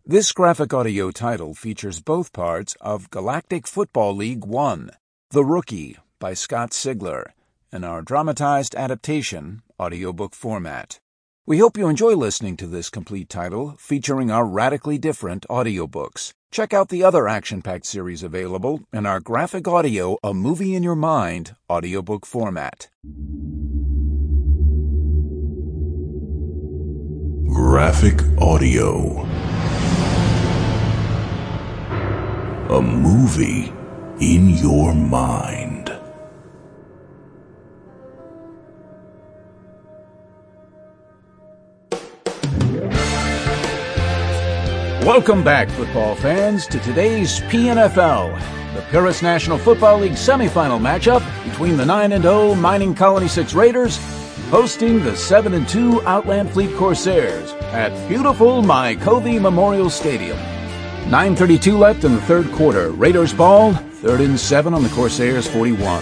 This graphic audio title features both parts of Galactic Football League 1, The Rookie by Scott Sigler, in our dramatized adaptation audiobook format. We hope you enjoy listening to this complete title featuring our radically different audiobooks. Check out the other action-packed series available in our graphic audio A Movie in Your Mind audiobook format. Graphic audio. A movie in your mind. Welcome back, football fans, to today's PNFL, the Paris National Football League semifinal matchup between the 9-0 Mining Colony 6 Raiders hosting the 7-2 Outland Fleet Corsairs at beautiful Mycovey Memorial Stadium. 9:32 left in the third quarter. Raiders ball, 3rd and 7 on the Corsairs 41.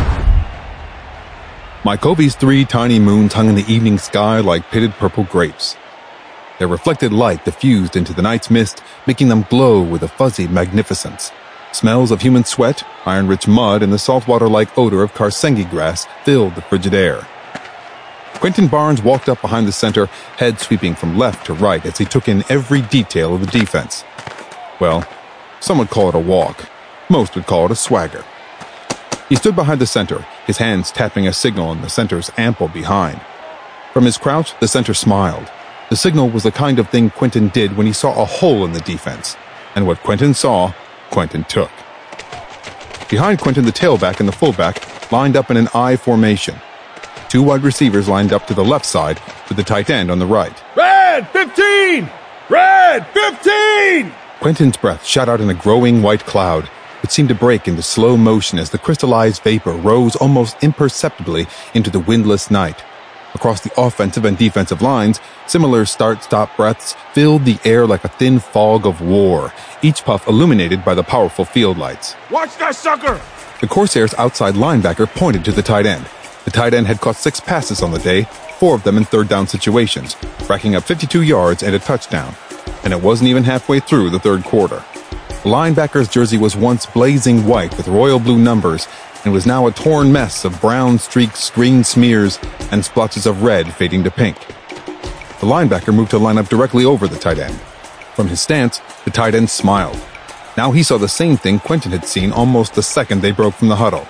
Mycovey's 3 tiny moons hung in the evening sky like pitted purple grapes. Their reflected light diffused into the night's mist, making them glow with a fuzzy magnificence. Smells of human sweat, iron-rich mud, and the saltwater-like odor of karsengi grass filled the frigid air. Quentin Barnes walked up behind the center, head sweeping from left to right as he took in every detail of the defense. Well, some would call it a walk. Most would call it a swagger. He stood behind the center, his hands tapping a signal on the center's ample behind. From his crouch, the center smiled. The signal was the kind of thing Quentin did when he saw a hole in the defense. And what Quentin saw, Quentin took. Behind Quentin, the tailback and the fullback lined up in an I formation. 2 wide receivers lined up to the left side with the tight end on the right. Red 15! Red 15! Quentin's breath shot out in a growing white cloud. It seemed to break into slow motion as the crystallized vapor rose almost imperceptibly into the windless night. Across the offensive and defensive lines, similar start-stop breaths filled the air like a thin fog of war, each puff illuminated by the powerful field lights. Watch that sucker! The Corsairs' outside linebacker pointed to the tight end. The tight end had caught 6 passes on the day, 4 of them in third down situations, racking up 52 yards and a touchdown. And it wasn't even halfway through the third quarter. The linebacker's jersey was once blazing white with royal blue numbers and was now a torn mess of brown streaks, green smears, and splotches of red fading to pink. The linebacker moved to line up directly over the tight end. From his stance, the tight end smiled. Now he saw the same thing Quentin had seen almost the second they broke from the huddle.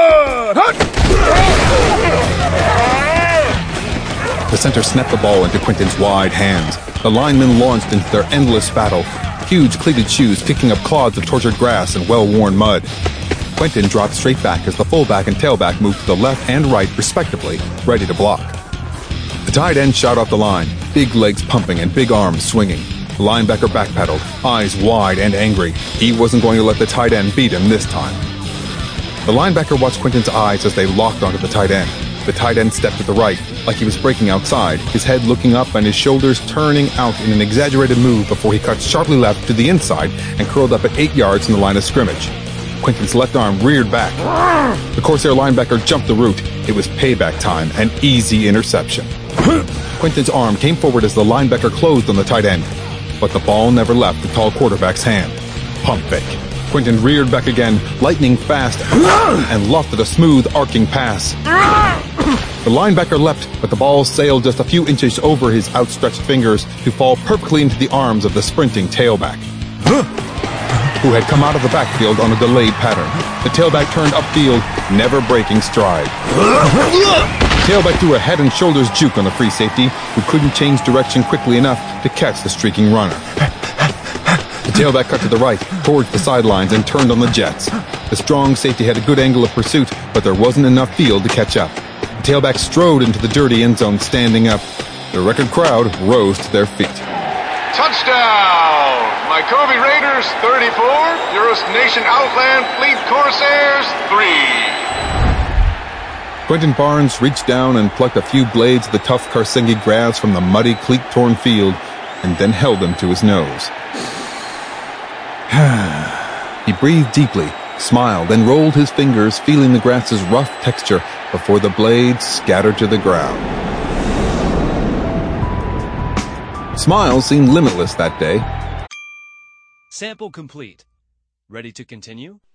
The center snapped the ball into Quentin's wide hands. The linemen launched into their endless battle, huge cleated shoes kicking up clods of tortured grass and well-worn mud. Quentin dropped straight back as the fullback and tailback moved to the left and right respectively, ready to block. The tight end shot off the line, big legs pumping and big arms swinging. The linebacker backpedaled, eyes wide and angry. He wasn't going to let the tight end beat him this time. The linebacker watched Quentin's eyes as they locked onto the tight end. The tight end stepped to the right, like he was breaking outside, his head looking up and his shoulders turning out in an exaggerated move before he cut sharply left to the inside and curled up at 8 yards from the line of scrimmage. Quentin's left arm reared back. The Corsair linebacker jumped the route. It was payback time, an easy interception. Quentin's arm came forward as the linebacker closed on the tight end, but the ball never left the tall quarterback's hand. Pump fake. Quentin reared back again, lightning fast, and lofted a smooth, arcing pass. The linebacker leapt, but the ball sailed just a few inches over his outstretched fingers to fall perfectly into the arms of the sprinting tailback, who had come out of the backfield on a delayed pattern. The tailback turned upfield, never breaking stride. The tailback threw a head and shoulders juke on the free safety, who couldn't change direction quickly enough to catch the streaking runner. The tailback cut to the right, towards the sidelines, and turned on the Jets. The strong safety had a good angle of pursuit, but there wasn't enough field to catch up. The tailback strode into the dirty end zone standing up. The record crowd rose to their feet. Touchdown! Mycovey Raiders 34, Eurus Nation Outland Fleet Corsairs 3. Quentin Barnes reached down and plucked a few blades of the tough karsengi grass from the muddy, cleat-torn field, and then held them to his nose. He breathed deeply, smiled, and rolled his fingers, feeling the grass's rough texture before the blades scattered to the ground. Smiles seemed limitless that day. Sample complete. Ready to continue?